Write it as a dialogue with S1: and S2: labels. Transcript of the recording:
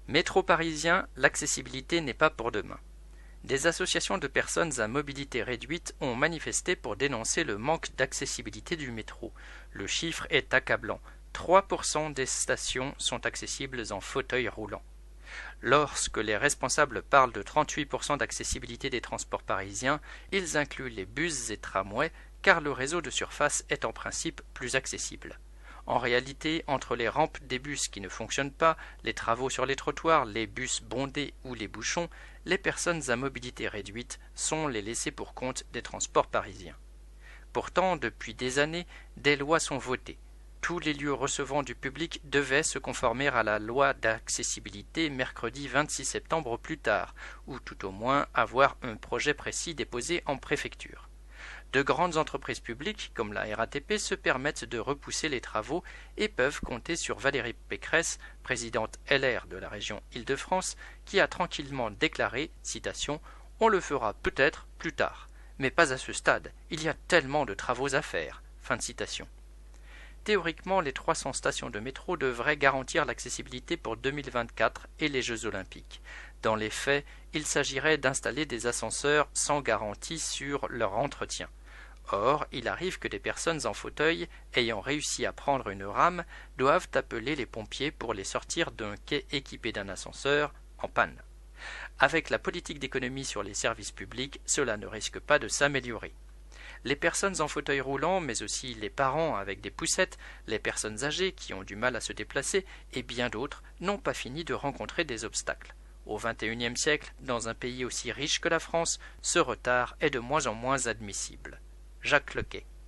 S1: Métro parisien, l'accessibilité n'est pas pour demain. Des associations de personnes à mobilité réduite ont manifesté pour dénoncer le manque d'accessibilité du métro. Le chiffre est accablant. 3% des stations sont accessibles en fauteuil roulant. Lorsque les responsables parlent de 38% d'accessibilité des transports parisiens, ils incluent les bus et tramways car le réseau de surface est en principe plus accessible. En réalité, entre les rampes des bus qui ne fonctionnent pas, les travaux sur les trottoirs, les bus bondés ou les bouchons, les personnes à mobilité réduite sont les laissés pour compte des transports parisiens. Pourtant, depuis des années, des lois sont votées. Tous les lieux recevant du public devaient se conformer à la loi d'accessibilité mercredi 26 septembre au plus tard, ou tout au moins avoir un projet précis déposé en préfecture. De grandes entreprises publiques, comme la RATP, se permettent de repousser les travaux et peuvent compter sur Valérie Pécresse, présidente LR de la région Île-de-France, qui a tranquillement déclaré, citation, « On le fera peut-être plus tard, mais pas à ce stade, il y a tellement de travaux à faire ». Fin de citation. Théoriquement, les 300 stations de métro devraient garantir l'accessibilité pour 2024 et les Jeux Olympiques. Dans les faits, il s'agirait d'installer des ascenseurs sans garantie sur leur entretien. Or, il arrive que des personnes en fauteuil, ayant réussi à prendre une rame, doivent appeler les pompiers pour les sortir d'un quai équipé d'un ascenseur en panne. Avec la politique d'économie sur les services publics, cela ne risque pas de s'améliorer. Les personnes en fauteuil roulant, mais aussi les parents avec des poussettes, les personnes âgées qui ont du mal à se déplacer et bien d'autres n'ont pas fini de rencontrer des obstacles. Au XXIe siècle, dans un pays aussi riche que la France, ce retard est de moins en moins admissible. Jacques Lequet.